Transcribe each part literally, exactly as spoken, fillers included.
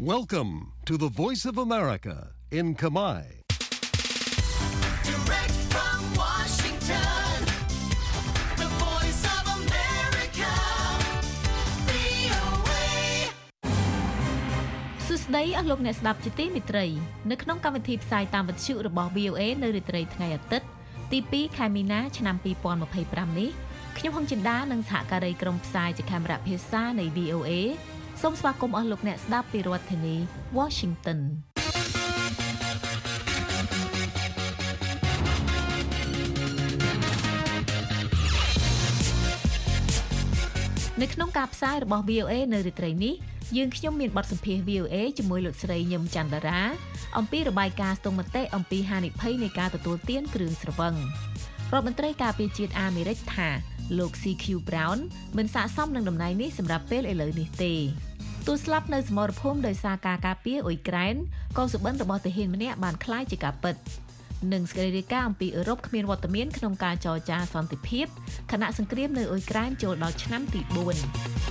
Welcome to the Voice of America in Kamai. Direct from Washington, the Voice of America, វី អូ เอសួស្តីអស់លោកអ្នកស្ដាប់ជាទីមេត្រីនៅក្នុងកម្មវិធីផ្សាយតាមវិទ្យុរបស់ វី អូ เอ នៅរាត្រីថ្ងៃអាទិត្យទីពីរខែមីនាឆ្នាំពីរពាន់ម្ភៃប្រាំនេះខ្ញុំហុងចិន្តានិងសហការីក្រុមផ្សាយជាកាមេរ៉ាភាសានៃ វី អូ เอ សូមស្វាគមន៍អស់លោកអ្នកស្ដាប់ពីរដ្ឋធានី Washington នៅក្នុងការផ្សាយរបស់ វី អូ เอ នៅរាត្រីនេះយើងខ្ញុំមានបទសម្ភាសន៍ វី អូ เอ ជាមួយលោកស្រីញឹមច័ន្ទរាអំពីរបាយការណ៍ស្ទង់មតិអំពីហានិភ័យនៃការទទួលទានគ្រឿងស្រវឹងរដ្ឋមន្ត្រីការពារជាតិអាមេរិកថាលោក ซี คิว Brown មិនស័ក្តិសមនឹងតំណែងនេះសម្រាប់ពេលឥឡូវនេះទេទោះស្លាប់នៅសមរភូមិដោយសារការការពារអ៊ុយក្រែនក៏សុបិនរបស់ទាហានម្នាក់បានក្លាយជាការពិតនិងសេចក្តីរាយការណ៍អំពីអឺរ៉ុបគ្មានវត្តមានក្នុងការចរចាសន្តិភាពខណៈសង្គ្រាមនៅអ៊ុយក្រែនចូលដល់ឆ្នាំទីបួន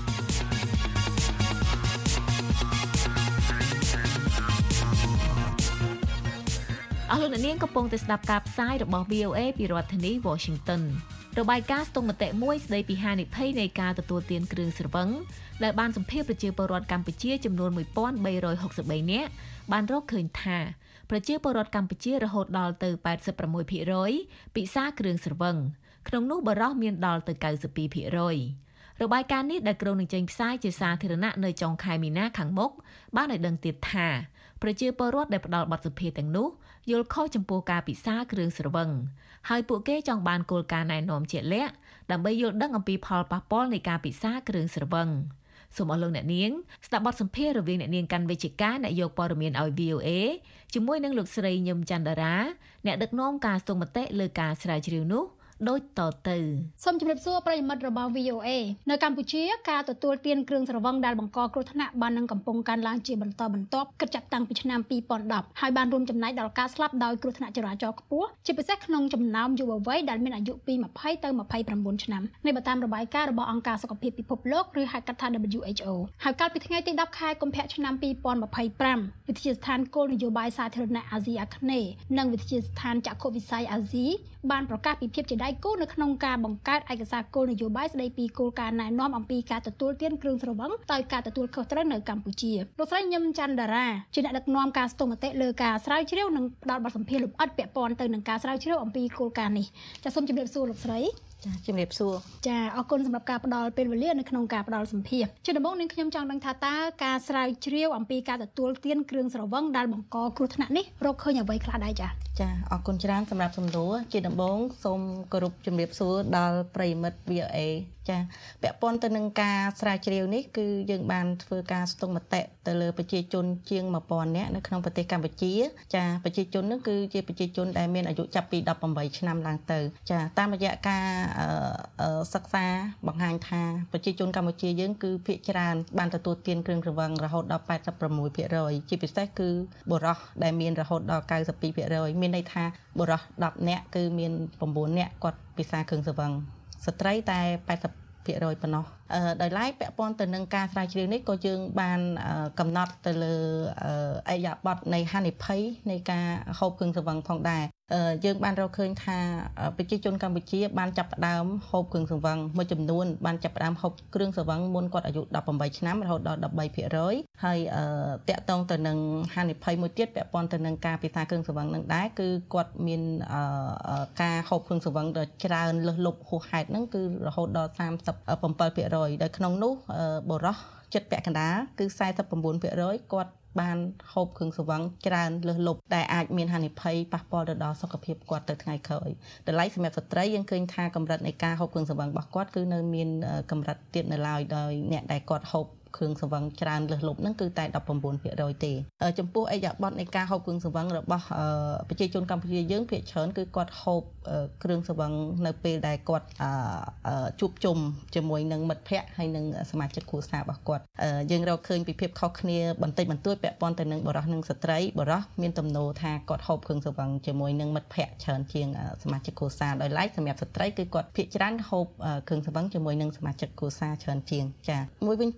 អស់លោកអ្នកនាងកំពុងតែស្ដាប់ការផ្សាយរបស់ វី អូ เอ ពីរដ្ឋធានី Washington របាយការណ៍ស្ទង់មតិមួយស្ដីពីហានិភ័យនៃការទទួលទានគ្រឿងស្រវឹងដែលបានសម្ភាសប្រជាពលរដ្ឋកម្ពុជាចំនួនមួយពាន់បីរយហុកសិបបីនាក់បានរកឃើញថាប្រជាពលរដ្ឋកម្ពុជារហូតដល់ទៅប៉ែតសិបប្រាំមួយភាគរយពិសាគ្រឿងស្រវឹងក្នុងនោះបុរសមានដល់ទៅកៅសិបពីរភាគរយរបាយការណ៍នេះដែលក្រុងនឹងចេញផ្សាយជាសាធារណៈនៅចុងខែមីនាខាងមុខបានឲ្យដឹងទៀតថាប្រជាពលរដ្ឋដែលផ្ដល់បទសម្ភាសន៍ទាំងនោះយល់ខុសចំពោះការពិសាគ្រឿងស្រវឹងហើយពួកគេចង់បានគោលការណ៍ណែនាំជាក់លាក់ដើម្បីយល់ដឹងអំពីផលប៉ះពាល់នៃការពិសាគ្រឿងស្រវឹងសូមអរលោកអ្នកនាងស្ដាប់បទសម្ភាសន៍រវាងអ្នកនាងកាន់វិជ្ជការអ្នកយកព័ត៌មានឲ្យ វី អូ เอ ជាមួយនឹងលោកស្រីញឹមច័ន្ទរាអ្នកដឹកនាំការស្ទង់មតិលើការស្រាវជ្រាវនោះដូចតទៅសូមជម្រាបសួរប្រិយមិត្តរបស់ វី អូ เอ នៅកម្ពុជាការទទួលទានគ្រឿងស្រវឹងដែលបង្កគ្រោះថ្នាក់បាននឹងកំពុងកើនឡើងជាបន្តបន្ទាប់គិតចាប់តាំងពីឆ្នាំពីរពាន់ដប់ហើយបានរួមចំណែកដល់ការស្លាប់ដោយគ្រោះថ្នាក់ចរាចរណ៍ខ្ពស់ជាពិសេសក្នុងចំណោមយុវវ័យដែលមានអាយុពីម្ភៃទៅម្ភៃប្រាំបួនឆ្នាំនេះបើតាមរបាយការណ៍របស់អង្គការសុខភាពពិភពលោកឬហៅកាត់ថា ដប៊្យូ អេច អូ ហើយកាលពីថ្ងៃទីដប់ខែកុម្ភៈឆ្នាំពីរពាន់ម្ភៃប្រាំវិទ្យាស្ថានគោលនយោបាយសាធារណៈអាស៊ីអាគ្នេយ៍និងវិទ្យាស្ថានចក្ខុវិស័យអាស៊ីបានប្រកាសពីភាពជាដៃគូនៅក្នុងការបង្កើតឯកសារគោលនយោបាយស្តីពីគោលការណ៍ណែនាំអំពីការទទួលទានគ្រឿងស្រវឹងដោយការទទួលខុសត្រូវនៅកម្ពុជាលោកស្រីញឹមច័ន្ទរាជាអ្នកដឹកនាំការស្ទង់មតិលើការស្រាវជ្រាវនិងផ្ដល់បទសម្ភាសន៍លម្អិតពាក់ព័ន្ធទៅនឹងការស្រាវជ្រាវអំពីគោលការណ៍នេះចាសសូមជម្រាបសួរលោកស្រីចាជំរាបសួរចាអរគុណសម្រាប់ការផ្ដល់ពេលវេលានៅក្នុងការផ្ដល់សម្ភាសន៍ជាដំបូងនាងខ្ញុំចង់ដឹងថាតើការស្រាវជ្រាវអំពីការទទួលទានគ្រឿងស្រវឹងដែលបង្កគ្រោះថ្នាក់នេះរកឃើញអ្វីខ្លះដែរចាចាអរគុណច្រើនសម្រាប់សំណួរជាដំបូងសូមគោរពជំរាបសួរដល់ប្រិយមិត្ត វី អូ เอ ចាពាក់ព័ន្ធទៅនឹងការស្រាវជ្រាវនេះគឺយើងបានធ្វើការស្ទង់មតិទៅលើប្រជាជនជាងមួយពាន់នាក់នៅក្នុងប្រទេសកម្ពុជាចាប្រជាជននោះគឺជាប្រជាជនដែលមានអាយុចាប់ពីដប់ប្រាំបីឆ្នាំឡើងទៅចាតាមរយៈការសិក្សាបង្ហាញថាប្រជាជនកម្ពុជាយើងគឺភាគច្រើនបានទទួលទានគ្រឿងស្រវឹងរហូតដល់ប៉ែតសិបប្រាំមួយភាគរយជាពិសេសគឺបុរសដែលមានរហូតដល់កៅសិបពីរភាគរយមានន័យថាបុរសដប់នាក់គឺមានប្រាំបួននាក់គាត់ពិសាគ្រឿងស្រវឹងស្ត្រីតែប៉ែតសិបភាគរយប៉ុណ្ណោះអឺដោយឡែកពាក់ព័ន្ធទៅនឹងការស្រាវជ្រាវនេះក៏យើងបានកំណត់ទៅលើអរិយាប័ត្រនៃហានិភ័យនៃការហូបគ្រឿងស្រវឹងផងដែរយើងបានរកឃើញថាប្រជាជនកម្ពុជាបានចាប់ផ្ដើមហូបគ្រឿងស្រវឹងមួយចំនួនបានចាប់ផ្ដើមហូបគ្រឿងស្រវឹងមុនគាត់អាយុដប់ប្រាំបីឆ្នាំរហូតដល់ដប់បីភាគរយហើយតាក់ទងទៅនឹងហានិភ័យមួយទៀតពាក់ព័ន្ធទៅនឹងការពិសាគ្រឿងស្រវឹងនឹងដែរគឺគាត់មានការហូបគ្រឿងស្រវឹងដ៏ច្រើនលើសលប់ហួសហេតុហ្នឹងគឺរហូតដល់សាមសិបប្រាំbảyភាគរយដោយក្នុងនោះបុរសចិត្តពាក់កណ្ដាលគឺសែសិបប្រាំបួនភាគរយគាត់បានហូបគ្រឿងស្រវឹងច្រើនលើសលប់ដែលអាចមានហានិភ័យប៉ះពាល់ទៅដល់សុខភាពគាត់ទៅថ្ងៃក្រោយតម្លៃសម្រាប់ស្ត្រីយើងឃើញថាកម្រិតនៃការហូបគ្រឿងស្រវឹងរបស់គាត់គឺនៅមានកម្រិតទៀតនៅឡើយដោយអ្នកដែលគាត់ហូបគ្រឿងស្រវឹងច្រើនលើសលប់ហ្នឹងគឺតែដប់ប្រាំបួនភាគរយទេចំពោះអរិយាប័ត្រនៃការហូបគ្រឿងស្រវឹងរបស់ប្រជាជនកម្ពុជាយើងភាគច្រើនគឺគាត់ហូបគ្រឿងស្រវឹងនៅពេលដែលគាត់ជួបជុំជាមួយនឹងមិត្តភ័ក្តិហើយនិងសមាជិកគ្រួសាររបស់គាត់យើងរកឃើញពីភាពខុសគ្នាបន្តិចបន្តួចពាក់ព័ន្ធទៅនឹងបុរសនិងស្ត្រីបុរសមានទំនោរថាគាត់ហូបគ្រឿងស្រវឹងជាមួយនឹងមិត្តភ័ក្តិច្រើនជាងសមាជិកគ្រួសារដោយឡែកសម្រាប់ស្ត្រីគឺគាត់ភាគច្រើនហូបគ្រឿងស្រវឹងជាមួយនឹងសមាជិកគ្រួសារច្រើនជាងចាមួយវិញទៀតពាក់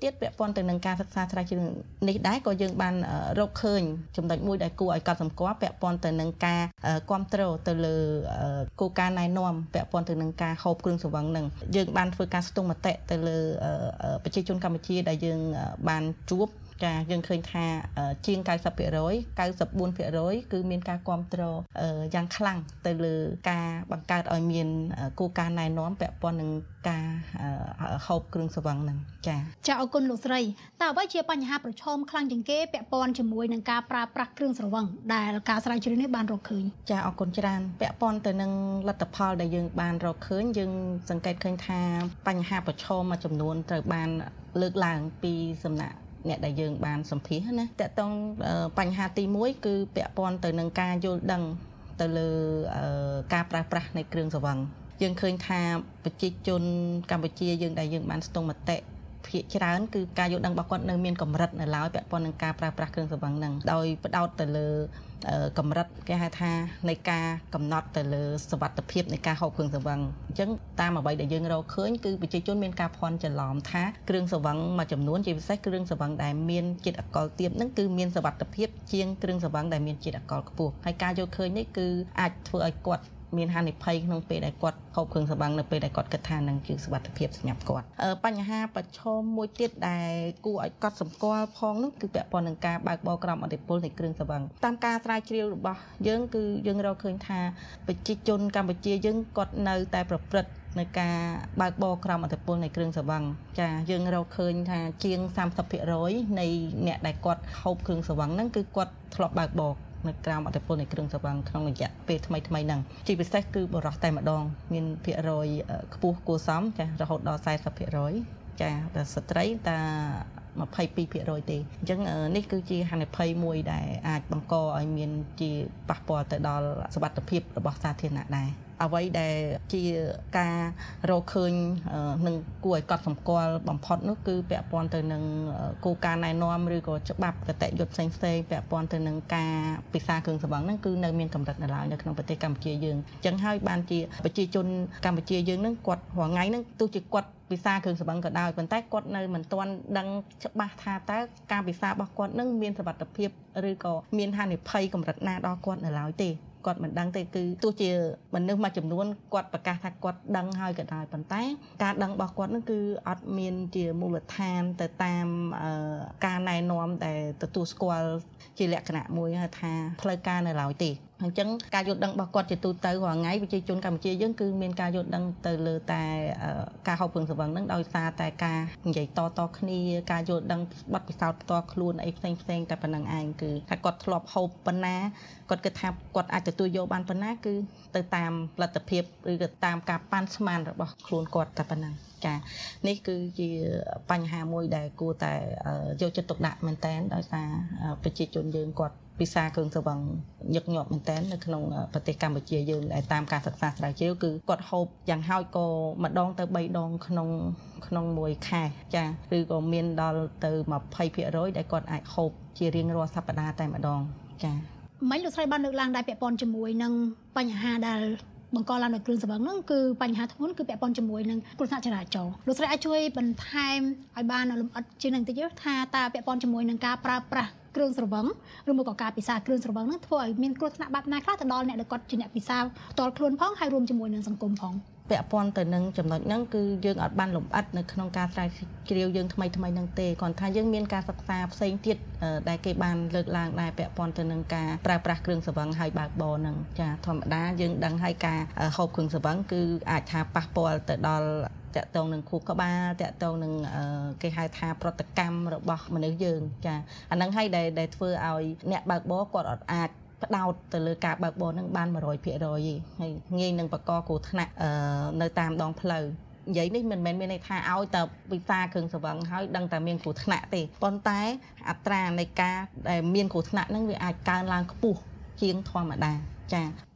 ព័ន្ធទៅនឹងការសិក្សាស្រាវជ្រាវនេះដែរក៏យើងបានរកឃើញចំណុចមួយដែលគួរឲ្យកត់សម្គាល់ពាក់ព័ន្ធទៅនឹងការគ្រប់គ្រងទៅលើគោលការណ៍ណែនាំពាក់ព័ន្ធទៅនឹងការហូបគ្រឿងសង្វឹងនឹងយើងបានធ្វើការស្ទង់មតិទៅលើប្រជាជនកម្ពុជាដែលយើងបានជួបចាយើងឃើញថាជាង 九十ភាគរយ 九十四ភាគរយ គឺមានការគ្រប់គ្រងយ៉ាងខ្លាំងទៅលើការបង្កើតឲ្យមានគោលការណ៍ណែនាំពាក់ព័ន្ធនឹងការហូបគ្រឿងសង្វឹងហ្នឹងចាចាអរគុណលោកស្រីតើអ្វីជាបញ្ហាប្រឈមខ្លាំងជាងគេពាក់ព័ន្ធជាមួយនឹងការប្រើប្រាស់គ្រឿងស្រវឹងដែលការស្រាវជ្រាវនេះបានរកឃើញចាអរគុណច្រើនពាក់ព័ន្ធទៅនឹងលទ្ធផលដែលយើងបានរកឃើញយើងសង្កេតឃើញថាបញ្ហាប្រឈមមួយចំនួនត្រូវបានលើកឡើងពីសំណាក់អ្នកដែលយើងបានសម្ភាសណាតើតង់បញ្ហាទីមួយគឺពាក់ព័ន្ធទៅនឹងការយល់ដឹងទៅលើការប្រើប្រាស់នៃគ្រឿងស្រវឹងយើងឃើញថាប្រជាជនកម្ពុជាយើងដែលយើងបានស្ទង់មតិភាគច្រើនគឺការយល់ដឹងរបស់គាត់នៅមានកម្រិតនៅឡើយពាក់ព័ន្ធនឹងការប្រើប្រាស់គ្រឿងស្រវឹងហ្នឹងដោយផ្ដោតទៅលើកម្រិតគេហៅថានៃការកំណត់ទៅលើសុវត្ថិភាពនៃការហូបគ្រឿងស្រវឹងអញ្ចឹងតាមអ្វីដែលយើងរកឃើញគឺប្រជាជនមានការភ័ន្តច្រឡំថាគ្រឿងស្រវឹងមួយចំនួនជាពិសេសគ្រឿងស្រវឹងដែលមានជាតិអាល់កុលទាបហ្នឹងគឺមានសុវត្ថិភាពជាងគ្រឿងស្រវឹងដែលមានជាតិអាល់កុលខ្ពស់ហើយការយល់ឃើញនេះគឺអាចធ្វើឲ្យគាត់មានហានិភ័យក្នុងពេលដែលគាត់ហូបគ្រឿងស្រវឹងនៅពេលដែលគាត់គិតថានឹងជាសុវត្ថិភាពសម្រាប់គាត់បញ្ហាប្រឈមមួយទៀតដែលគួរឲ្យកត់សម្គាល់ផងនោះគឺពាក់ព័ន្ធនឹងការបើកបរក្រមឥទ្ធិពលនៃគ្រឿងស្រវឹងតាមការស្រាវជ្រាវរបស់យើងគឺយើងរកឃើញថាប្រជាជនកម្ពុជាយើងគាត់នៅតែប្រព្រឹត្តในការបើកបរក្រមឥទ្ធិពលនៃគ្រឿងស្រវឹងចាយើងរកឃើញថាជាងសាមសិបភាគរយនៃអ្នកដែលគាត់ហូបគ្រឿងស្រវឹងហ្នឹងគឺគាត់ធ្លាប់បើកបរនៅក្រោមអធិពលនៃគ្រឿងស្រវឹងក្នុងរយៈពេលថ្មីថ្មីហ្នឹងជាពិសេសគឺបរិសុទ្ធតែម្ដងមានភាគរយខ្ពស់គួរសមចារហូតដល់สี่สิบភាគរយចាតែស្ត្រីតែยี่สิบสองភាគរយទេអញ្ចឹងនេះគឺជាហានិភ័យមួយដែលអាចបង្កឲ្យមានជាប៉ះពាល់ទៅដល់សុខភាពរបស់សាធារណៈដែរអ្វីដែលជាការរកឃើញនឹងគួរឲ្យកត់សម្គាល់បំផុតនោះគឺពាក់ព័ន្ធទៅនឹងគោលការណ៍ណែនាំឬក៏ច្បាប់គតិយុត្តផ្សេងៗពាក់ព័ន្ធទៅនឹងការពិសាគ្រឿងស្រវឹងហ្នឹងគឺនៅមានកម្រិតនៅឡើយនៅក្នុងប្រទេសកម្ពុជាយើងអញ្ចឹងហើយបានជាប្រជាជនកម្ពុជាយើងហ្នឹងគាត់រាល់ថ្ងៃហ្នឹងទោះជាគាត់ពិសាគ្រឿងស្រវឹងក៏ដោយប៉ុន្តែគាត់នៅមិនទាន់ដឹងច្បាស់ថាតើការពិសារបស់គាត់នឹងមានសុវត្ថិភាពឬក៏មានហានិភ័យកម្រិតណាដល់គាត់នៅឡើយទេគាត់មិនដឹងទេគឺទោះជាមនុស្សមួយចំនួនគាត់ប្រកាសថាគាត់ដឹងហើយក៏ដោយប៉ុន្តែការដឹងរបស់គាត់នឹងគឺអត់មានជាមូលដ្ឋានទៅតាមការណែនាំដែលទទួលស្គាល់ជាលក្ខណៈមួយថាផ្លូវការនៅឡើយទេអញ្ចឹងការយល់ដឹងរបស់គាត់ជាទូទៅរាល់ថ្ងៃប្រជាជនកម្ពុជាយើងគឺមានការយល់ដឹងទៅលើតែការហូបគ្រឿងស្រវឹងហ្នឹងដោយសារតែការនិយាយតតគ្នាការយល់ដឹងបទពិសោធន៍ផ្ទាល់ខ្លួនអីផ្សេងផ្សេងតែប៉ុណ្្នឹងឯងគឺថាគាត់ធ្លាប់ហូបប៉ុណ្ណាគាត់គិតថាគាត់អាចទទួលយកបានប៉ុណ្ណាគឺទៅតាមលទ្ធភាពឬក៏តាមការប៉ាន់ស្មានរបស់ខ្លួនគាត់តែប៉ុណ្ណឹងចានេះគឺជាបញ្ហាមួយដែលគួរតែយកចិត្តទុកដាក់មែនតើដោយសារប្រជាជនយើងគាត់ពិសាគ្រឿងស្រវឹងញឹកញាប់មែនតើនៅក្នុងប្រទេសកម្ពុជាយើងដែលតាមការសិក្សាស្រាវជ្រាវគឺគាត់ហូបយ៉ាងហោចក៏ម្ដងទៅបីដងក្នុងក្នុងមួយខែចាឬក៏មានដល់ទៅยี่สิบភាគរយដែលគាត់អាចហូបជារៀងរាល់សប្ដាហ៍តែម្ដងចាមិនលោកស្រីបានលើកឡើងដែរពាក់ព័ន្ធជាមួយនឹងបញ្ហាដែលបង្កឡើងដោយគ្រឿងស្រវឹងហ្នឹងគឺបញ្ហាធ្ងន់គឺពាក់ព័ន្ធជាមួយនឹងគ្រោះថ្នាក់ចរាចរណ៍លោកស្រីអាចជួយបន្ថែមឲ្យបានលម្អិតជាងនឹងតិចថាតើពាក់ព័ន្ធជាមួយនឹងការប្រើប្រាស់គ្រឿងស្រវឹងឬមកក៏ការពិសាគ្រឿងស្រវឹងហ្នឹងធ្វើឲ្យមានគ្រោះថ្នាក់បែបណាខ្លះទៅដល់អ្នកដែលគាត់ជាអ្នកពិសាផ្ទាល់ខ្លួនផងហើយរួមជាមួយនឹងសង្គមផងពាក់ព័ន្ធទៅនឹងចំណុចហ្នឹងគឺយើងអត់បានលម្អិតនៅក្នុងការស្រាវជ្រាវយើងថ្មីថ្មីហ្នឹងទេគ្រាន់ថាយើងមានការសិក្សាផ្សេងទៀតដែលគេបានលើកឡើងដែរពាក់ព័ន្ធទៅនឹងការប្រើប្រាស់គ្រឿងស្រវឹងហើយបើកបរហ្នឹងចាធម្មតាយើងដឹងហើយការហូបគ្រឿងស្រវឹងគឺអាចថាប៉ះពាល់ទៅដល់តកតងនឹងខួរក្បាលតកតងនឹងគេហៅថាប្រតិកម្មរបស់មនុស្សយើងចាអាហ្នឹងហើយដែលដែលធ្វើឲ្យអ្នកបើកបរគាត់អត់អាចផ្ដោតទៅលើការបើកបរនឹងបានone hundredភាគរយទេហើយងាយនឹងបកកគ្រោះថ្នាក់នៅតាមដងផ្លូវនិយាយនេះមិនមែនមានន័យថាឲ្យតែពិសាគ្រឿងស្រវឹងហើយដឹងតែមានគ្រោះថ្នាក់ទេប៉ុន្តែអត្រានៃការដែលមានគ្រោះថ្នាក់ហ្នឹងវាអាចកើនឡើងខ្ពស់ជាងធម្មតាចា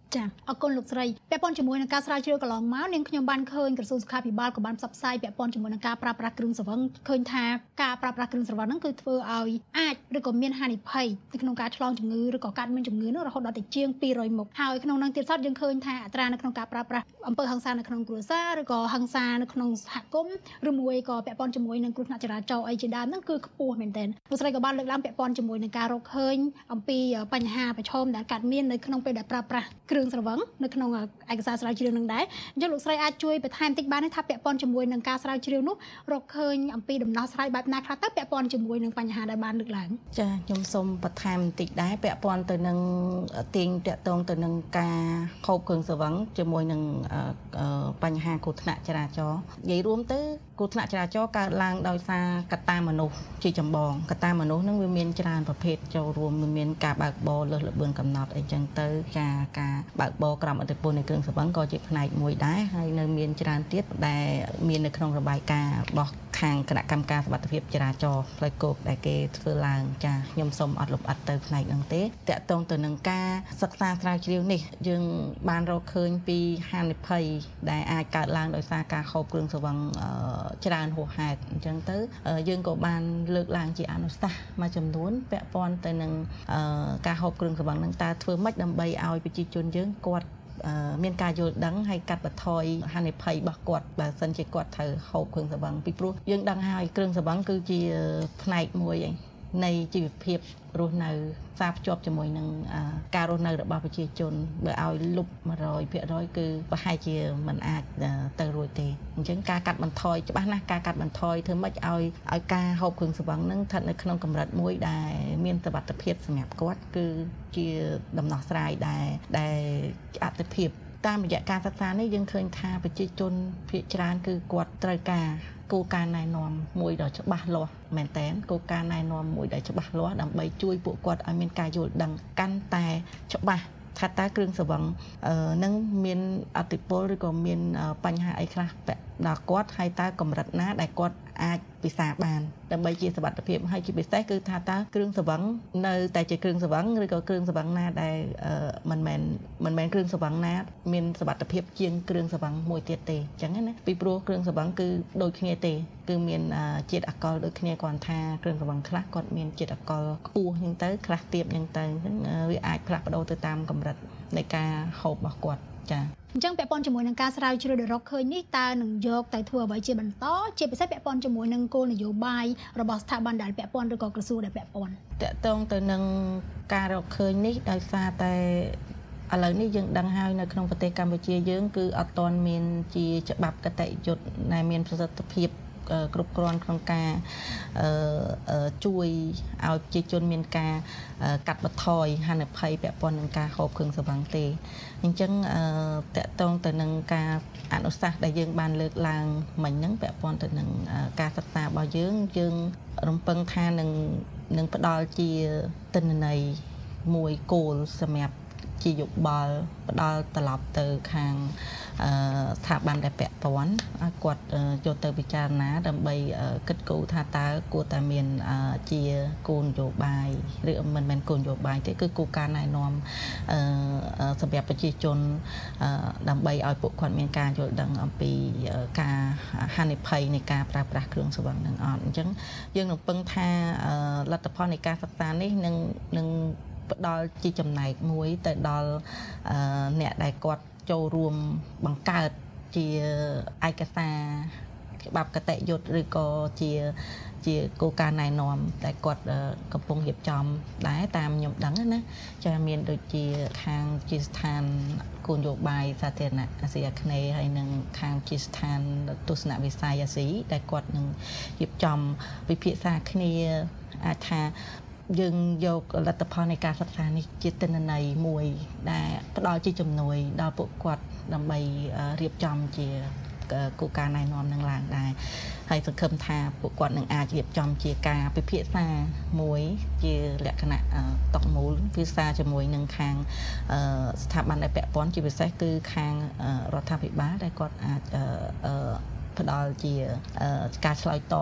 ចាអរគុណលោកស្រីពាក់ព័ន្ធជាមួយនឹងការស្រាវជ្រាវកន្លងមកនាងខ្ញុំបានឃើញក្រសួងសុខាភិបាលក៏បានផ្សព្វផ្សាយពាក់ព័ន្ធជាមួយនឹងការប្រើប្រាស់គ្រឿងស្រវឹងឃើញថាការប្រើប្រាស់គ្រឿងស្រវឹងហ្នឹងគឺធ្វើឲ្យអាចឬក៏មានហានិភ័យនៅក្នុងការឆ្លងជំងឺឬក៏កើតមានជំងឺនោះរហូតដល់ទៅជាងពីររយមុខហើយក្នុងនោះទៀតសោតយើងឃើញថាអត្រានៅក្នុងការប្រើប្រាស់អំពើហិង្សានៅក្នុងគ្រួសារឬក៏ហិង្សានៅក្នុងសហគមន៍ឬមួយក៏ពាក់ព័ន្ធជាមួយនឹងគ្រោះថ្នាក់ចរាចរណ៍អីជាដើមហ្នឹងគឺខ្ពស់មែនទែនលោកស្រីក៏បានលើកឡើងពាក់ព័ន្ធជាមួយនឹងការរកឃើញអំពីបញ្ហាប្រឈមដែលកើតមាននៅក្នុងពេលដែលប្រើប្រាស់គ្រឿងស្រវឹងនៅក្នុងឯកសារស្រាវជ្រាវនឹងដែរអញ្ចឹងលោកស្រីអាចជួយបន្ថែមតិចបានទេថាពាក់ព័ន្ធជាមួយនឹងការស្រាវជ្រាវនោះរកឃើញអំពីដំណោះស្រាយបែបណាខ្លះទៅពាក់ព័ន្ធជាមួយនឹងបញ្ហាដែលបានលើកឡើងចាខ្ញុំសូមបន្ថែមបន្តិចដែរពាក់ព័ន្ធទៅនឹងទាញតាក់ទងទៅនឹងការហូបគ្រឿងស្រវឹងជាមួយនឹងបញ្ហាគ្រោះថ្នាក់ចរាចរណ៍និយាយរួមទៅគ្រោះថ្នាក់ចរាចរណ៍កើតឡើងដោយសារកត្តាមនុស្សជាចម្បងកត្តាមនុស្សហ្នឹងវាមានច្រើនប្រភេទចូលរួមវាមានការបើកបរលើសល្បឿនកំណត់អីចឹងទៅការការបើកបរក្រោមឥទ្ធិពលនៃគ្រឿងស្រវឹងក៏ជាផ្នែកមួយដែរហើយនៅមានច្រើនទៀតដែលមាននៅក្នុងរបាយការណ៍របស់ខាងគណៈកម្មការសុវត្ថិភាពចរាចរណ៍ផ្លូវគោកដែលគេធ្វើឡើងចាខ្ញុំសូមអត់លំអិតទៅផ្នែកហ្នឹងទេតកតងទៅនឹងការសិក្សាស្រាវជ្រាវនេះយើងបានរកឃើញពីហានិភ័យដែលអាចកើតឡើងដោយសារការហូបគ្រឿងស្រវឹងច្រើនហួសហេតុអញ្ចឹងទៅយើងក៏បានលើកឡើងជាអនុសាសន៍មួយចំនួនពាក់ព័ន្ធទៅនឹងការហូបគ្រឿងស្រវឹងហ្នឹងតើធ្វើម៉េចដើម្បីឲ្យប្រជាជនយើងគាត់មានការយល់ដឹងហើយកាត់បន្ថយហានិភ័យរបស់គាត់បើសិនជាគាត់ត្រូវហូបគ្រឿងស្រវឹងពីព្រោះយើងដឹងហើយគ្រឿងស្រវឹងគឺជាផ្នែកមួយនៃជីវភាពរស់នៅផ្សារភ្ជាប់ជាមួយនឹងការរស់នៅរបស់ប្រជាជនបើឲ្យលុបone hundredភាគរយ គឺប្រហែលជាមិនអាចទៅរួចទេអញ្ចឹងការកាត់បន្ថយច្បាស់ណាស់ការកាត់បន្ថយធ្វើម៉េចឲ្យឲ្យការហូបគ្រឿងស្រវឹងហ្នឹងស្ថិតនៅក្នុងកម្រិតមួយដែលមានសុវត្ថិភាពសម្រាប់គាត់គឺជាដំណោះស្រាយដែលដែលអត្ថភាពតាមរយៈការសិក្សានេះយើងឃើញថាប្រជាជនភាគច្រើនគឺគាត់ត្រូវការគោលការណ៍ណែនាំមួយដ៏ច្បាស់លាស់មែនតើគោលការណ៍ណែនាំមួយដែលច្បាស់លាស់ដើម្បីជួយពួកគាត់ឲ្យមានការយល់ដឹងកាន់តែច្បាស់ថាតើគ្រឿងស្រវឹងនឹងមានអតិពលឬក៏មានបញ្ហាអីខ្លះពាក់ដល់គាត់ហើយតើកម្រិតណាដែលគាត់អាចពិសាបានដើម្បីជាសុវត្ថិភាពហើយជាពិសេសគឺថាតើគ្រឿងស្រវឹងនៅតែជាគ្រឿងស្រវឹងឬក៏គ្រឿងស្រវឹងណាដែលមិនមែនមិនមែនគ្រឿងស្រវឹងណាមានសុវត្ថិភាពជាងគ្រឿងស្រវឹងមួយទៀតទេអញ្ចឹងណាពីព្រោះគ្រឿងស្រវឹងគឺដូចគ្នាទេគឺមានជាតិអាល់កុលដូចគ្នាគ្រាន់ថាគ្រឿងស្រវឹងខ្លះគាត់មានជាតិអាល់កុលខ្ពស់អញ្ចឹងទៅខ្លះទាបអញ្ចឹងទៅអញ្ចឹងវាអាចផ្លាស់ប្ដូរទៅតាមកម្រិតនៃការហូបរបស់គាត់ចាអញ្ចឹងពាក់ព័ន្ធជាមួយនឹងការស្រាវជ្រាវដែលរកឃើញនេះតើនឹងយកទៅធ្វើអ្វីជាបន្តជាពិសេសពាក់ព័ន្ធជាមួយនឹងគោលនយោបាយរបស់ស្ថាប័នដែលពាក់ព័ន្ធឬក៏ក្រសួងដែលពាក់ព័ន្ធតកតងទៅនឹងការរកឃើញនេះដោយសារតែឥឡូវនេះយើងដឹងហើយនៅក្នុងប្រទេសកម្ពុជាយើងគឺអត់ទាន់មានជាច្បាប់គតិយុត្តដែលមានប្រសិទ្ធភាពគ្រប់គ្រាន់ក្នុងការជួយឲ្យប្រជាជនមានការកាត់បន្ថយហានិភ័យពាក់ព័ន្ធនឹងការហូបគ្រឿងស្រវឹងទេអញ្ចឹងតកតងទៅនឹងការអនុសាសន៍ដែលយើងបានលើកឡើងមិញហ្នឹងពាក់ព័ន្ធទៅនឹងការសិក្សារបស់យើងយើងរំពឹងថានឹងនឹងផ្ដល់ជាទិន្នន័យមួយគោលសម្រាប់ជាយោបល់ផ្ដល់ត្រឡប់ទៅខាងស្ថាប័នដែលពាក់ព័ន្ធឲ្យគាត់យកទៅពិចារណាដើម្បីគិតគូរថាតើគួរតែមានជាគោលនយោបាយឬមិនមែនគោលនយោបាយទេគឺគោលការណ៍ណែនាំសម្រាប់ប្រជាជនដើម្បីឲ្យពួកគាត់មានការយល់ដឹងអំពីការហានិភ័យនៃការប្រើប្រាស់គ្រឿងស្រវឹងនឹងអត់អញ្ចឹងយើងនឹងពឹងថាលទ្ធផលនៃការសិក្សានេះនឹងនឹងផ្ដល់ជាចំណែកមួយទៅដល់អ្នកដែលគាត់ចូលរួមបង្កើតជាឯកសារច្បាប់គតិយុត្តឬក៏ជាជាគោលការណ៍ណែនាំដែលគាត់កំពុងរៀបចំដែរតាមខ្ញុំដឹងណាចាមានដូចជាខាងជាស្ថានគោលនយោបាយសាធារណៈអាស៊ីអាគ្នេយ៍ហើយនិងខាងជាស្ថានទស្សនវិស័យអាស៊ីដែលគាត់នឹងរៀបចំវិភាសាគ្នាអាចថាយើងយកលទ្ធផលនៃការសិក្សានេះជាទិន្នន័យមួយដែលផ្ដល់ជាជំនួយដល់ពួកគាត់ដើម្បីរៀបចំជាគោលការណ៍ណែនាំនឹងឡើងដែរហើយសង្ឃឹមថាពួកគាត់នឹងអាចរៀបចំជាការពិភាក្សាមួយជាលក្ខណៈតុកមូលពិភាក្សាជាមួយនឹងខាងស្ថាប័នដែលពាក់ព័ន្ធជាពិសេសគឺខាងរដ្ឋាភិបាលដែលគាត់អាចផ្ដល់ជាការឆ្លើយតប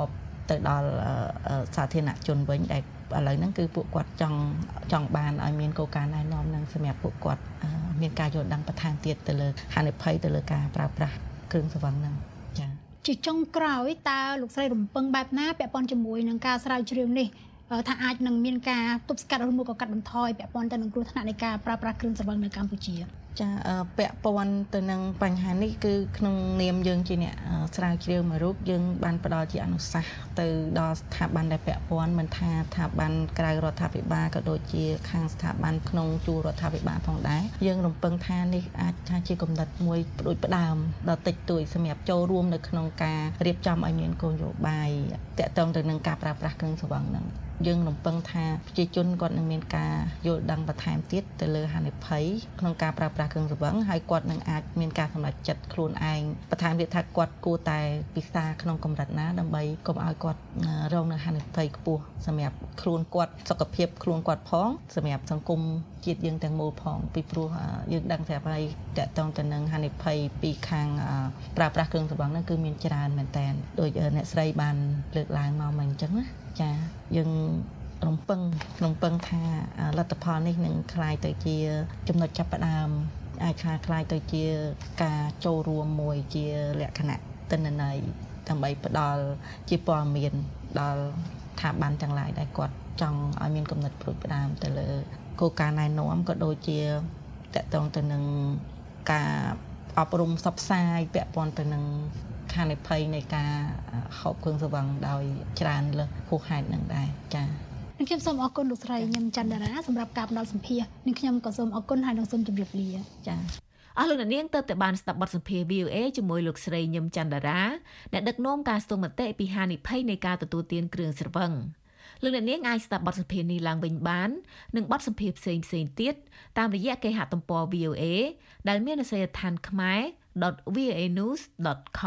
ទៅដល់សាធារណជនវិញដែលឥឡូវហ្នឹងគឺពួកគាត់ចង់ចង់បានឲ្យមានកលការណែនាំនឹងសម្រាប់ពួកគាត់មានការយល់ដឹងបន្ថែមទៀតទៅលើហានិភ័យទៅលើការប្រើប្រាស់គ្រឿងស្រវឹងហ្នឹងចា៎ជាចុងក្រោយតើលោកស្រីរំពឹងបែបណាពាក់ព័ន្ធជាមួយនឹងការស្រាវជ្រាវនេះថាអាចនឹងមានការទប់ស្កាត់ឬមួយក៏កាត់បន្ថយពាក់ព័ន្ធទៅនឹងគ្រោះថ្នាក់នៃការប្រើប្រាស់គ្រឿងស្រវឹងនៅកម្ពុជាចាពាក់ព័ន្ធទៅនឹងបញ្ហានេះគឺក្នុងនាមយើងជាអ្នកស្រាវជ្រាវមួយរូបយើងបានផ្ដល់ជាអនុសាសន៍ទៅដល់ស្ថាប័នដែលពាក់ព័ន្ធមិនថាស្ថាប័នក្រៅរដ្ឋាភិបាលក៏ដូចជាខាងស្ថាប័នក្នុងជួររដ្ឋាភិបាលផងដែរយើងរំពឹងថានេះអាចថាជាគំនិតមួយផ្ដួចផ្ដើមដ៏តិចតួចសម្រាប់ចូលរួមនៅក្នុងការរៀបចំឲ្យមានគោលនយោបាយតាក់ទងទៅនឹងការប្រើប្រាស់គ្រឿងស្រវឹងហ្នឹងយើងរំពឹងថាប្រជាជនគាត់នឹងមានការយល់ដឹងបន្ថែមទៀតទៅលើហានិភ័យក្នុងការប្រើប្រាស់គ្រឿងស្រវឹងហើយគាត់នឹងអាចមានការសម្រេចចិត្តខ្លួនឯងបន្ថែមទៀតថាគាត់គួរតែពិសាក្នុងកម្រិតណាដើម្បីកុំឲ្យគាត់រងនៅហានិភ័យខ្ពស់សម្រាប់ខ្លួនគាត់សុខភាពខ្លួនគាត់ផងសម្រាប់សង្គមជាតិយើងទាំងមូលផងពីព្រោះយើងដឹងស្រាប់ហើយតកតងទៅនឹងហានិភ័យពីខាងប្រើប្រាស់គ្រឿងស្រវឹងហ្នឹងគឺមានច្រើនមែនតើដោយអ្នកស្រីបានលើកឡើងមកមិនអញ្ចឹងណាចាយើងរំពឹងរំពឹងថាលទ្ធផលនេះនឹងคล้ายទៅជាចំណុចចាប់ផ្ដើមអាចคล้ายទៅជាការចូលរួមមួយជាលក្ខណៈទិន្នន័យដើម្បីផ្ដល់ជាព័ត៌មានដល់ស្ថាប័នទាំងឡាយដែលគាត់ចង់ឲ្យមានគំនិតផ្ដួចផ្ដើមទៅលើគោលការណ៍ណែនាំក៏ដូចជាតកតងទៅនឹងការអប់រំផ្សព្វផ្សាយពាក់ព័ន្ធទៅនឹងហានិភ័យនៃការហូបគ្រឿងស្រវឹងដោយច្រើនលើសហួសហេតុនឹងដែរចា៎នឹងខ្ញុំសូមអរគុណលោកស្រីញឹមច័ន្ទតារាសម្រាប់ការផ្ដល់សម្ភារនឹងខ្ញុំក៏សូមអរគុណហើយនឹងសូមជម្រាបលាចា៎អស់លោកអ្នកនាងទើបតែបានស្ដាប់បទសម្ភាសន៍ វី អូ អេ ជាមួយលោកស្រីញឹមច័ន្ទតារាអ្នកដឹកនាំការស្ទង់មតិពីហានិភ័យនៃការទទួលទានគ្រឿងស្រវឹងលោកអ្នកនាងអាចស្ដាប់បទសម្ភាសន៍នេះឡើងវិញបាននិងបទសម្ភាសន៍ផ្សេងៗទៀតតាមរយៈគេហទំព័រ វី អូ អេ ដែលមានអាសយដ្ឋាន ខ្មែរ ដុត វី អូ អេ news ដុត com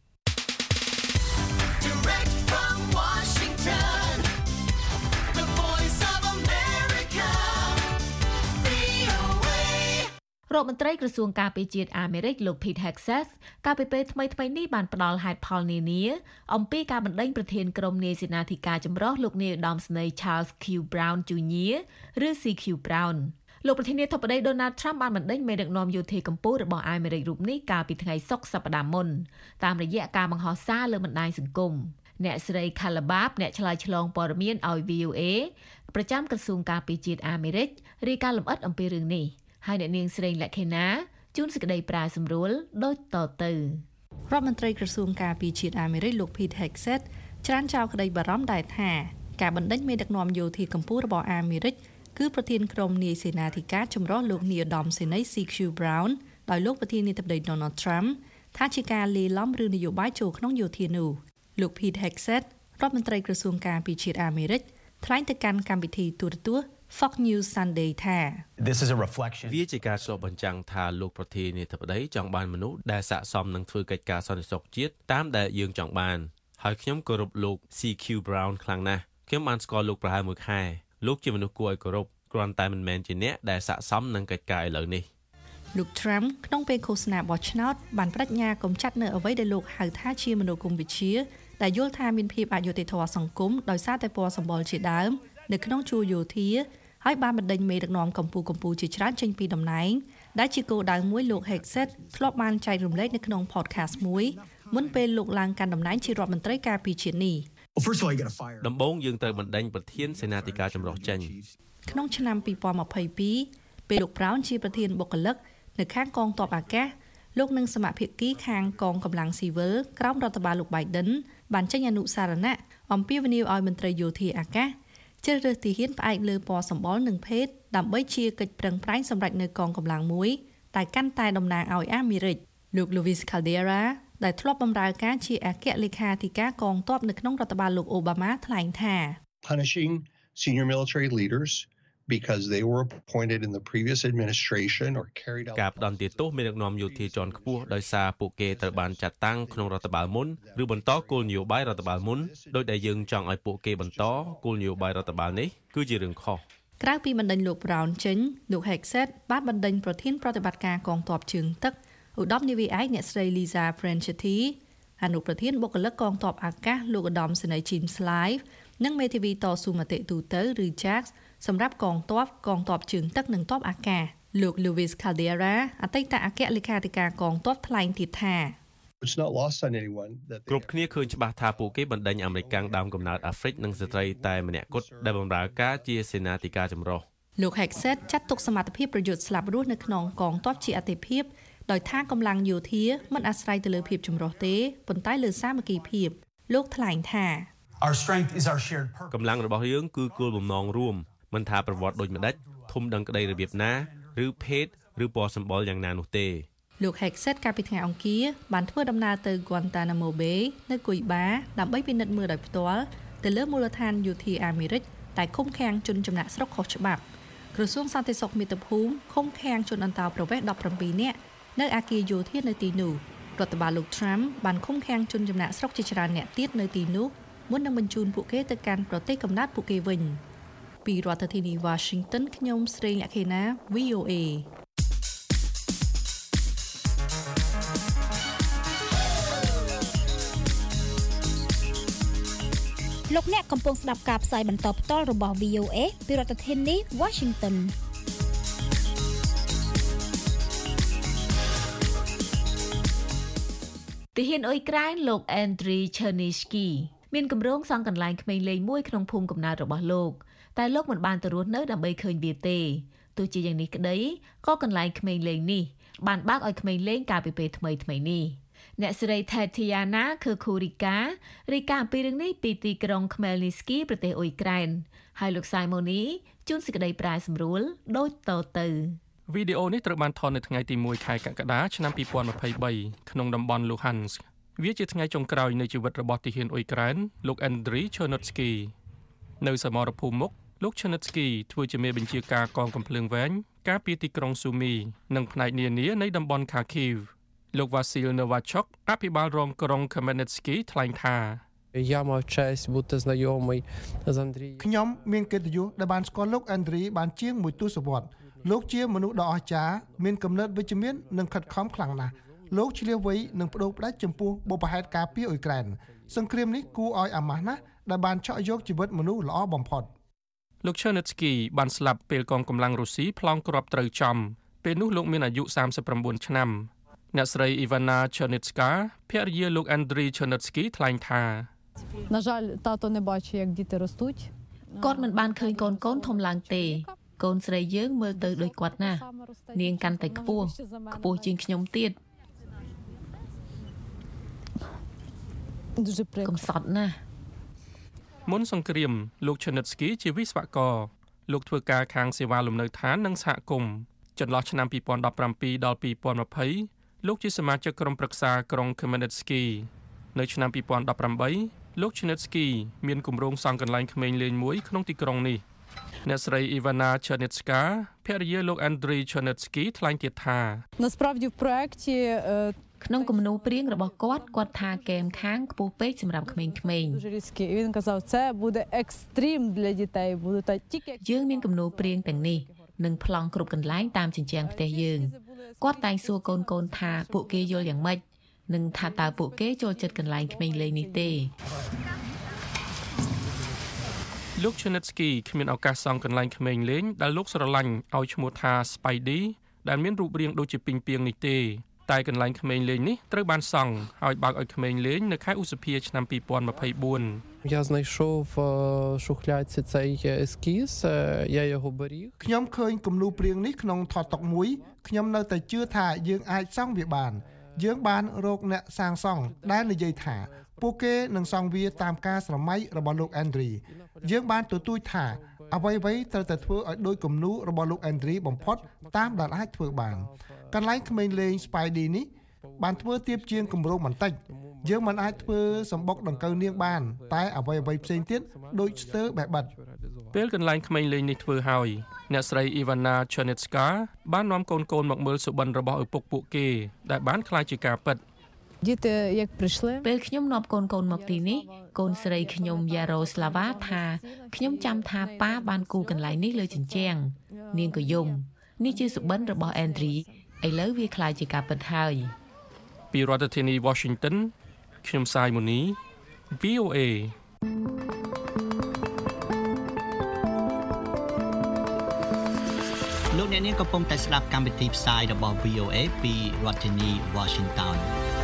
Direct from Washington, the voice of America, វី អូ เอរដ្ឋមន្ត្រីក្រសួងការពារជាតិអាមេរិកលោក Pete Hegseth កាលពីពេលថ្មីៗនេះបានផ្ដល់ហេតុផលនានាអំពីការបណ្តេញប្រធានក្រុមនាយសេនាធិការចម្រុះលោកនាយឧត្តមស្នេហ៍ Charles Q Brown ជូញៀ ឬ ซี คิว Brownលោកប្រធានាធិបតី Donald Trump បានបណ្តេញមេដឹកនាំយោធាកម្ពុជារបស់អាមេរិករូបនេះកាលពីថ្ងៃសុក្រសប្តាហ៍មុនតាមរយៈការបង្ហោះសារលើបណ្ដាញសង្គមអ្នកស្រី Kalabab អ្នកឆ្លើយឆ្លងព័ត៌មានឲ្យ វី អូ អេ ប្រចាំក្រសួងការពារជាតិអាមេរិករាយការណ៍លម្អិតអំពីរឿងនេះហើយអ្នកនាងស្រី Lakhena ជួនសេចក្តីប្រាសម្រួលដូចតទៅរដ្ឋមន្ត្រីក្រសួងការពារជាតិអាមេរិកលោក Pete Hegseth ច្រានចោលក្តីបារម្ភដែរថាការបណ្តេញមេដឹកនាំយោធាកម្ពុជារបស់អាមេរិកគឺប្រធានក្រុមនាយសេនាធិការចម្រុះលោកនាយឧត្តមសេនីយ៍ ซี คิว Brown ដោយលោកប្រធានាធិបតី Donald Trump ថាជាការលាឡំឬនយោបាយចូលក្នុងយោធានោះលោក Pete Hegseth រដ្ឋមន្ត្រីក្រសួងការពារជាតិអាមេរិកថ្លែងទៅកាន់កម្មវិធីទូរទស្សន៍ Fox News Sunday ថា This is a reflection វាជាការឆ្លុះបញ្ចាំងថាលោកប្រធានាធិបតីចង់បានមនុស្សដែលស័ក្តិសមនឹងធ្វើកិច្ចការសន្តិសុខជាតិតាមដែលយើងចង់បានហើយខ្ញុំគោរពលោក ซี คิว Brown ខ្លាំងណាស់ខ្ញុំបានស្គាល់លោកប្រហែលមួយខែលោកជាមនុស្សគួរឲ្យគោរពគ្រាន់តែមិនមែនជាអ្នកដែលស័ក្តិសមនឹងកិច្ចការឥឡូវនេះលោក Trump ក្នុងពេលឃោសនាបោះឆ្នោតបានបដិញ្ញាកំចាត់នៅអ្វីដែលលោកហៅថាជាមនោគមវិជ្ជាដែលយល់ថាមានភាពអយុត្តិធម៌សង្គមដោយសារតែពណ៌សម្បុរជាដើមនៅក្នុងជួរយោធាហើយបានបណ្ដេញមេដឹកនាំកម្ពុជាកម្ពុជាជាច្រើនចេញពីតំណែងដែលជាគោលដៅមួយលោក Hegseth ធ្លាប់បានចែករំលែកនៅក្នុង podcast មួយមុនពេលលោកឡើងកាន់តំណែងជារដ្ឋមន្ត្រីការពារជាតិនេះដំបូងយើងត្រូវបណ្ដេញប្រធានសេនាធិការចម្រុះចេញក្នុងឆ្នាំពីរពាន់ម្ភៃពីរពេលលោក Brown ជាប្រធានបុគ្គលិកនៅខាងកងទ័ពអាកាសលោកនិងសមាភិកីខាងកងកម្លាំងស៊ីវិលក្រោមរដ្ឋបាលលោក Biden បានចេញអនុសារណៈអំពាវនាវឲ្យមន្ត្រីយោធាអាកាសជ្រើសរើសទាហានផ្អែកលើពណ៌សម្បុរនិងភេទដើម្បីជាកិច្ចប្រឹងប្រែងសម្រាប់នៅកងកម្លាំងមួយដែលកាន់តែតំណាងឲ្យអាមេរិកលោក Luis Caldera ដែលធ្លាប់បម្រើការជាអគ្គលេខាធិការកងទ័ពនៅក្នុងរដ្ឋបាលលោកអូបាម៉ាថ្លែងថា punishing senior military leaders because they were appointed in the previous administration or carried out ការផ្ដន្ទាទោសមេដឹកនាំយោធាជាន់ខ្ពស់ដោយសារពួកគេត្រូវបានចាត់តាំងក្នុងរដ្ឋបាលមុនឬបន្តគោលនយោបាយរដ្ឋបាលមុនដោយដែលយើងចង់ឲ្យពួកគេបន្តគោលនយោបាយរដ្ឋបាលនេះគឺជារឿងខុសក្រៅពីបណ្ដេញលោក Brown ចេញលោក Hegseth បានបណ្ដេញប្រធានប្រតិបត្តិការកងទ័ពជើងទឹកឧត្តមនាវីឯកអ្នកស្រី Lisa Franchetti អនុប្រធានបុគ្គលិកកងទ័ពអាកាសលោកឧត្តមសេនីយ៍ James Live និងមេធាវីតស៊ូមតិទូទៅឬ Jax សម្រាប់កងទ័ពកងទ័ពជើងទឹកនិងទ័ពអាកាសលោក Luis Caldera អតីតអគ្គលេខាធិការកងទ័ពថ្លែងទៀតថា It's not lost on anyone that គ្រប់គ្នាឃើញច្បាស់ថាពួកគេបណ្ដេញអាមេរិកដើមកំណើតអាហ្វ្រិកនិងស្ត្រីតែម្នាក់គត់ដែលបម្រើការជាសេនាធិការចម្រុះលោក Hexet ចាត់ទុកសមត្ថភាពប្រយុទ្ធស្លាប់រស់នៅក្នុងកងទ័ពជាអតិភិបដោយថាកម្លាំងយោធាមិនអាស្រ័យទៅលើភាពចម្រុះទេប៉ុន្តែលើសាមគ្គីភាពលោកថ្លែងថា Our strength is our shared purpose កម្លាំងរបស់យើងគឺគោលបំណងរួមមិនថាប្រវត្តិដូចម្ដេចធំដឹងក្តីរបៀបណាឬភេទឬពណ៌សម្បុរយ៉ាងណានោះទេលោក Hexet កាលពីថ្ងៃអង្គារបានធ្វើដំណើរទៅ Guantanamo Bay នៅគុយបាដើម្បីពិនិត្យមើលដោយផ្ទាល់ទៅលើមូលដ្ឋានយោធាអាមេរិកដែលឃុំឃាំងជនចំណាក់ស្រុកខុសច្បាប់ក្រសួងសន្តិសុខមាតុភូមិឃុំឃាំងជនអន្តោប្រវេសន៍ ដប់ប្រាំពីរ នាក់នៅអគារយោធានៅទីនោះរដ្ឋបាលលោក Trump បានឃុំឃាំងជនចំណាក់ស្រុកជាច្រើនអ្នកទៀតនៅទីនោះមុននឹងបញ្ជូនពួកគេទៅកាន់ប្រទេសកំណើតពួកគេវិញពីរដ្ឋធានី Washington ខ្ញុំស្រីលក្ខេណា V O A លោកអ្នកកំពុងស្ដាប់ការផ្សាយបន្តផ្ទាល់របស់ V O A ពីរដ្ឋធានី Washington ទាហានអ៊ុយក្រែនលោក Andriy Chernyshky មានគម្រោងសង់កន្លែងក្មេងលេងមួយក្នុងភូមិកំណើតរបស់លោកតែលោកមិនបានទៅរស់នៅដើម្បីឃើញវាទេទោះជាយ៉ាងនេះក្តីក៏កន្លែងក្មេងលេងនេះបានបើកឲ្យក្មេងលេងកាលពីពេលថ្មីថ្មីនេះអ្នកស្រី Tatiana Kurkurika រាយការណ៍អំពីរឿងនេះពីទីក្រុង Khmelnytsky ប្រទេសអ៊ុយក្រែនហើយលោក Simoni ជួនសេចក្តីប្រាយសម្រួលដូចតទៅវីដេអូនេះត្រូវបានថតនៅថ្ងៃទីមួយខែកក្កដាឆ្នាំពីរពាន់ម្ភៃបីក្នុងតំបន់ Luhansk វាជាថ្ងៃចុងក្រោយនៃជីវិតរបស់ទាហានអ៊ុយក្រែនលោក Andriy Chernyshky នៅសមរភូមិមុខលោក Chernyshky ធ្វើជាមេបញ្ជាការកងកំភ្លើងវែងការពារទីក្រុង Sumy និងផ្នែកនានានៃតំបន់ Kharkiv លោក Vasyl Novachok អភិបាលរងក្រុង Khmelnytsky ថ្លែងថា Я мав честь бути знайомий з Андрієм ខ្ញុំមានកិត្តិយសដែលបានស្គាល់លោក Andriy បានជាងមួយទសវត្សរ៍លោកជាមនុស្សដ៏អស្ចារ្យមានគំនិតវិជ្ជមាននិងខិតខំខ្លាំងណាស់លោកឆ្លៀសវៃនិងបដូរផ្ដាច់ចំពោះបុព្វហេតុការពារអ៊ុយក្រែនសង្គ្រាមនេះគួរឲ្យអាម៉ាស់ណាស់ដែលបានឆក់យកជីវិតមនុស្សល្អបំផុតលោក Chernyshky បានស្លាប់ពេលកងកម្លាំងរុស្ស៊ីប្លង់គ្រាប់ត្រូវចំពេលនោះលោកមានអាយុសាមសិបប្រាំបួនឆ្នាំអ្នកស្រី Ivana Chernitska ភរិយាលោក Andriy Chernyshky ថ្លែងថា На жаль, тато не бачить, як діти ростуть. គាត់មិនបានឃើញកូនកូនធំឡើងទេកូនស្រីយើងមើលទៅដូចគាត់ណាស់នាងកាន់តែខ្ពស់ខ្ពស់ជាងខ្ញុំទៀតកំសត់ណាស់មុនសង្គ្រាមលោក Chernyshky ជាវិស្វករលោកធ្វើការខាងសេវាលំនៅឋាននិងសហគមន៍ចន្លោះឆ្នាំពីរពាន់ដប់ប្រាំពីរដល់ពីរពាន់ម្ភៃលោកជាសមាជិកក្រុមប្រឹក្សាក្រុង Khmelnytsky នៅឆ្នាំពីរពាន់ដប់ប្រាំបីលោក Chernyshky មានគម្រោងសង់កន្លែងក្មេងលេងមួយក្នុងទីក្រុងនេះអ្នកស្រី Ivana Chernitska ភរិយាលោក Andriy Chernyshky ថ្លែងទៀតថា Насправді в проєкті ក្នុងគំនូរព្រាងរបស់គាត់គាត់ថាកែមខាងខ្ពស់ពេកសម្រាប់ក្មេងៗ Він казав, це буде екстрім для дітей, будуть тільки យើងមានគំនូរព្រាងទាំងនេះនឹងប្លង់គ្រប់កន្លែងតាមជញ្ជាំងផ្ទះយើងគាត់តែងសួរកូនកូនថាពួកគេយល់យ៉ាងម៉េចនិងថាតើពួកគេចូលចិត្តកន្លែងក្មេងលេងនេះទេលោក Chernyshky គ្មានឱកាសសង់កន្លែងក្មេងលេងដែលលោកស្រឡាញ់ឲ្យឈ្មោះថា Spidey ដែលមានរូបរាងដូចជាពីងពាងនេះទេតែកន្លែងក្មេងលេងនេះត្រូវបានសង់ឲ្យបើកឲ្យក្មេងលេងនៅខែឧសភាឆ្នាំពីរពាន់ម្ភៃបួន Я знайшов в шухлядці цей ескіз, я його беріг ខ្ញុំឃើញគំនូរព្រាងនេះក្នុងថតតុកមួយខ្ញុំនៅតែជឿថាយើងអាចសង់វាបានយើងបានរកអ្នកសាងសង់ដែលនិយាយថាពួកគេនឹងសង់វាតាមការស្រមៃរបស់លោក Andriy យើងបានទទូចថាអ្វីៗត្រូវតែធ្វើឲ្យដូចគំនូររបស់លោក Andriy បំផុតតាមដែលអាចធ្វើបានកន្លែងក្មេងលេង Spidey នេះបានធ្វើទៀបជាងគម្រោងបន្តិចយើងមិនអាចធ្វើសម្បុកដង្កូវនាងបានតែអ្វីៗផ្សេងទៀតដូចស្ទើរបេះបិទពេលកន្លែងក្មេងលេងនេះធ្វើហើយអ្នកស្រី Ivana Chernitska បាននាំកូនកូនមកមើលសុបិនរបស់ឪពុកពួកគេដែលបានខ្លាចជាការពិត Діти, як прийшли ពេលខ្ញុំនាំកូនកូនមកទីនេះកូនស្រីខ្ញុំ Yaroslava ថាខ្ញុំចាំថាប៉ាបានគូកន្លែងនេះលើជញ្ជាំងនាងក៏យំនេះជាសុបិនរបស់ Andriy ឥឡូវវាខ្លាចជាការពិតហើយពីរដ្ឋធានី Washington ខ្ញុំសាយមូនី វី អូ เอលោកអ្នកនាងកំពុងតែស្ដាប់កម្មវិធីផ្សាយរបស់ វី អូ เอ ពីរដ្ឋធានី Washington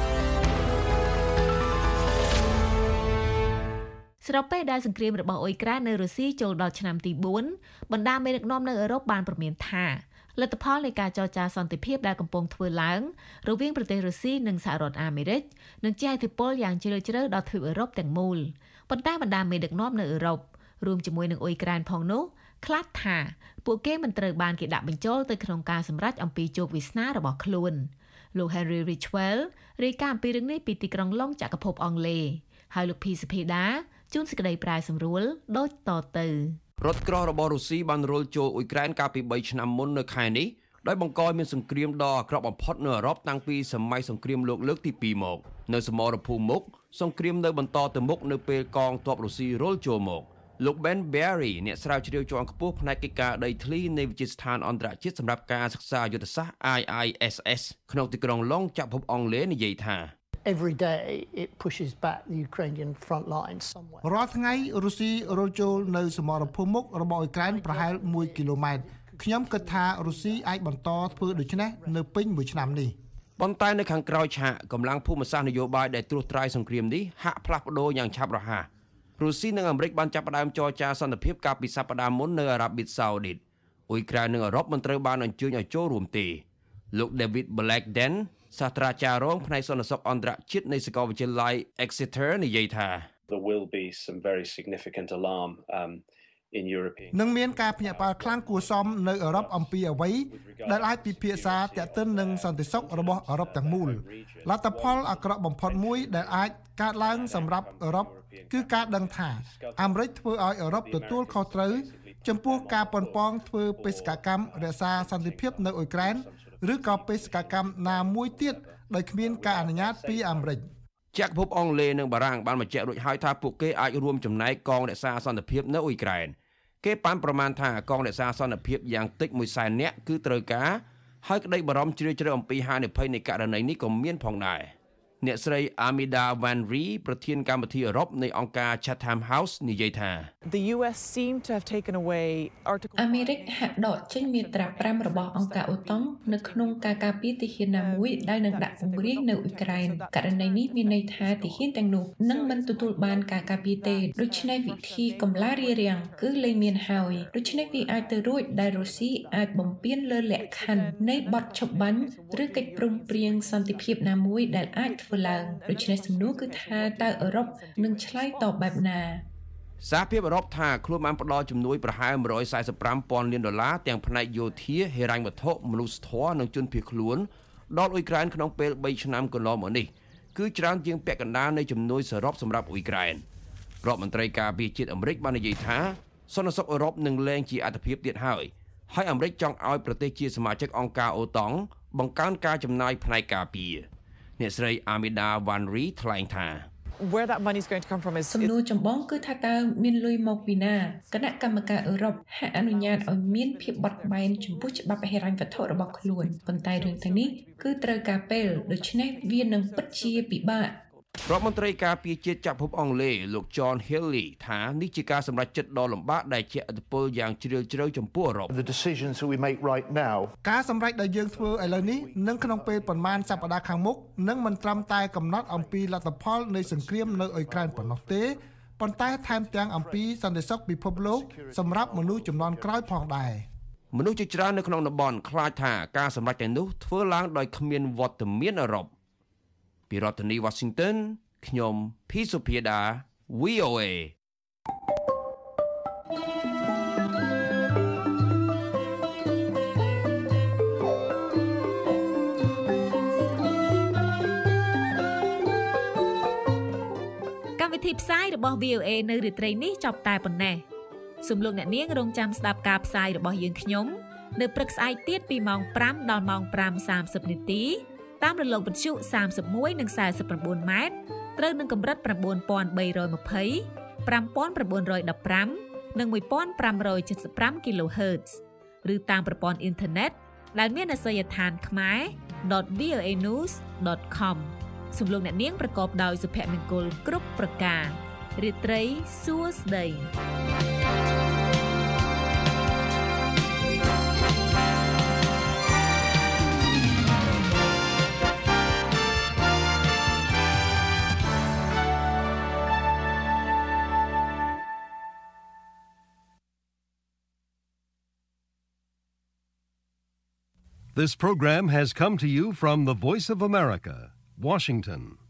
ស្របពេលដែលសង្គ្រាមរបស់អ៊ុយក្រែននៅរុស្ស៊ីចូលដល់ឆ្នាំទីបួនបណ្ដាមេដឹកនាំនៅអឺរ៉ុបបានព្រមានថាលទ្ធផលនៃការចរចាសន្តិភាពដែលកំពុងធ្វើឡើងរវាងប្រទេសរុស្ស៊ីនិងសហរដ្ឋអាមេរិកនឹងជះឥទ្ធិពលយ៉ាងជ្រាលជ្រៅដល់ទ្វីបអឺរ៉ុបទាំងមូលប៉ុន្តែបណ្ដាមេដឹកនាំនៅអឺរ៉ុបរួមជាមួយនឹងអ៊ុយក្រែនផងនោះខ្លាចថាពួកគេមិនត្រូវបានគេដាក់បញ្ចូលទៅក្នុងការសម្រេចអំពីជោគវាសនារបស់ខ្លួនលោក Henry Ridgwell រាយការណ៍អំពីរឿងនេះពីទីក្រុងឡុងចក្រភពអង់គ្លេសហើយលោក P សុភីដាជួនសេចក្តីប្រែសម្រួលដូចតទៅរថក្រោះរបស់រុស្ស៊ីបានរុលចូលអ៊ុយក្រែនកាលពីបីឆ្នាំមុននៅខែនេះដោយបង្កឲ្យមានសង្គ្រាមដ៏អាក្រក់បំផុតនៅអឺរ៉ុបតាំងពីសម័យសង្គ្រាមលោកលើកទីពីរមកនៅសមរភូមិមុខសង្គ្រាមនៅបន្តទៅមុខនៅពេលកងទ័ពរុស្ស៊ីរុលចូលមកលោក Ben Berry អ្នកស្រាវជ្រាវជាន់ខ្ពស់ផ្នែកកិច្ចការដីធ្លីនៃវិទ្យាស្ថានអន្តរជាតិសម្រាប់ការសិក្សាយុទ្ធសាស្ត្រ I I S S ក្នុងទីក្រុងឡុងចក្រភពអង់គ្លេសនិយាយថា Every day it pushes back the Ukrainian front lines somewhere រាល់ថ្ងៃរុស្ស៊ីរុលចូលនៅសមរភូមិមុខរបស់អ៊ុយក្រែនប្រហែលមួយគីឡូម៉ែត្រខ្ញុំគិតថារុស្ស៊ីអាចបន្តធ្វើដូច្នេះនៅពេញមួយឆ្នាំនេះប៉ុន្តែនៅខាងក្រោយឆាកកម្លាំងភូមិសាស្ត្រនយោបាយដែលត្រួសត្រាយសង្គ្រាមនេះហាក់ផ្លាស់ប្ដូរយ៉ាងឆាប់រហ័សរុស្ស៊ីនិងអាមេរិកបានចាប់ផ្ដើមចរចាសន្តិភាពកាលពីសប្តាហ៍មុននៅអារ៉ាប៊ីសាអូឌីតអ៊ុយក្រែននិងអឺរ៉ុបមិនត្រូវបានអញ្ជើញឲ្យចូលរួមទេលោក David Blackden សាស្ត្រាចារ្យរងផ្នែកសន្តិសុខអន្តរជាតិនៃសាកលវិទ្យាល័យ Exeter និយាយថា There will be some very significant alarm um in European នឹងមានការភ្ញាក់ផ្អើលខ្លាំងគួរសមនៅអឺរ៉ុបអំពីអ្វីដែលអាចពិភាក្សាទាក់ទិននឹងសន្តិសុខរបស់អឺរ៉ុបទាំងមូលលទ្ធផលអាក្រក់បំផុតមួយដែលអាចកើតឡើងសម្រាប់អឺរ៉ុបគឺការដឹងថាអាមេរិកធ្វើឲ្យអឺរ៉ុបទទួលខុសត្រូវចំពោះការប៉ុនប៉ងធ្វើបេសកកម្មរក្សាសន្តិភាពនៅអ៊ុយក្រែនឬក៏បេសកកម្មណាមួយទៀតដោយគ្មានការអនុញ្ញាតពីអាមេរិកចក្រភពអង់គ្លេសនិងបារាំងបានបញ្ជាក់រួចហើយថាពួកគេអាចរួមចំណែកកងរក្សាសន្តិភាពនៅអ៊ុយក្រែនគេបានប្រមាណថាកងរក្សាសន្តិភាពយ៉ាងតិចមួយសែននាក់គឺត្រូវការហើយក្តីបារម្ភជ្រាលជ្រៅអំពីហានិភ័យនៃករណីនេះក៏មានផងដែរអ្នកស្រី Amida Van Ree ប្រធានកម្មវិធីអឺរ៉ុបនៃអង្គការ Chatham House និយាយថា The U S seemed to have taken away Article អាមេរិកហាក់ដកចេញមាត្រាប្រាំរបស់អង្គការអូតុងនៅក្នុងការការពារទាហានណាមួយដែលនឹងដាក់ពង្រាយនៅអ៊ុយក្រែនករណីនេះមានន័យថាទាហានទាំងនោះនឹងមិនទទួលបានការការពារទេដូច្នេះវិធីកម្លារារាំងគឺលែងមានហើយដូច្នេះវាអាចទៅរួចដែលរុស្ស៊ីអាចបំពានលើលក្ខខណ្ឌនៃបទឈប់បាញ់ឬកិច្ចព្រមព្រៀងសន្តិភាពណាមួយដែលអាចធ្វើឡើងដូច្នេះសំណួរគឺថាតើអឺរ៉ុបនឹងឆ្លើយតបបែបណាសហភាពអឺរ៉ុបថាខ្លួនបានផ្ដល់ជំនួយប្រហែលមួយរយសែនសិបប្រាំពាន់លានដុល្លារទាំងផ្នែកយោធាហិរញ្ញវត្ថុមនុស្សធម៌និងជនភៀសខ្លួនដល់អ៊ុយក្រែនក្នុងពេលបីឆ្នាំកន្លងមកនេះគឺច្រើនជាងពាក់កណ្ដាលនៃជំនួយសរុបសម្រាប់អ៊ុយក្រែនរដ្ឋមន្ត្រីការពារជាតិអាមេរិកបាននិយាយថាសន្តិសុខអឺរ៉ុបនឹងលែងជាអត្ថប្រយោជន៍ទៀតហើយហើយអាមេរិកចង់ឲ្យប្រទេសជាសមាជិកអង្គការអូតុងបង្កើនការចំណាយផ្នែកការពារអ្នកស្រី Amida Van Ree ថ្លែងថា Where that money is going to come from is សំណួរចម្បងគឺថាតើមានលុយមកពីណាគណៈកម្មការអឺរ៉ុបហាក់អនុញ្ញាតឲ្យមានភាពបត់បែនចំពោះច្បាប់ហិរញ្ញវត្ថុរបស់ខ្លួនប៉ុន្តែរឿងទាំងនេះគឺត្រូវការពេលដូច្នេះវានឹងពិតជាពិបាករដ្ឋមន្ត្រីការពារជាតិចក្រភពអង់គ្លេសលោក John Healey ថានេះជាការសម្រេចចិត្តដ៏លំបាកដែលជះឥទ្ធិពលយ៉ាងជ្រាលជ្រៅចំពោះអឺរ៉ុប The decisions that we make right now ការសម្រេចដែលយើងធ្វើឥឡូវនេះនឹងក្នុងពេលប្រមាណសប្តាហ៍ខាងមុខនឹងមិនត្រឹមតែកំណត់អំពីលទ្ធផលនៃសង្គ្រាមនៅអ៊ុយក្រែនប៉ុណ្ណោះទេប៉ុន្តែថែមទាំងអំពីសន្តិសុខពិភពលោកសម្រាប់មនុស្សជំនាន់ក្រោយផងដែរមនុស្សជាច្រើននៅក្នុងតំបន់ខ្លាចថាការសម្រេចទាំងនោះធ្វើឡើងដោយគ្មានវត្តមានអឺរ៉ុបពីរដ្ឋធានី Washington ខ្ញុំ P សុភាដា វី អូ เอកម្មវិធីផ្សាយរបស់ វី អូ เอ នៅរាត្រីនេះចប់តែប៉ុណ្ណេះសូមលោកអ្នកនាងរងចាំស្ដាប់ការផ្សាយរបស់យើងខ្ញុំនៅព្រឹកស្អែកទៀតពីម៉ោងប្រាំដល់ម៉ោងប្រាំសាមសិបនាទីតាមរលកវិទ្យុសាមសិបមួយនិងសែនសិប៩ម៉ែត្រត្រូវនឹងកម្រិត៩,៣២០ ៥,៩១៥ និងmột nghìn năm trăm bảy mươi lăm គីឡូហឺត ឬតាមប្រព័ន្ធអ៊ីនធឺណិតដែលមានអាសយដ្ឋានខ្មែរ ដត វី អូ เอ news ដត com សូមលោកអ្នកនាងប្រកបដោយសុភមង្គលគ្រប់ប្រការរាត្រីសួស្តី This program has come to you from the Voice of America, Washington.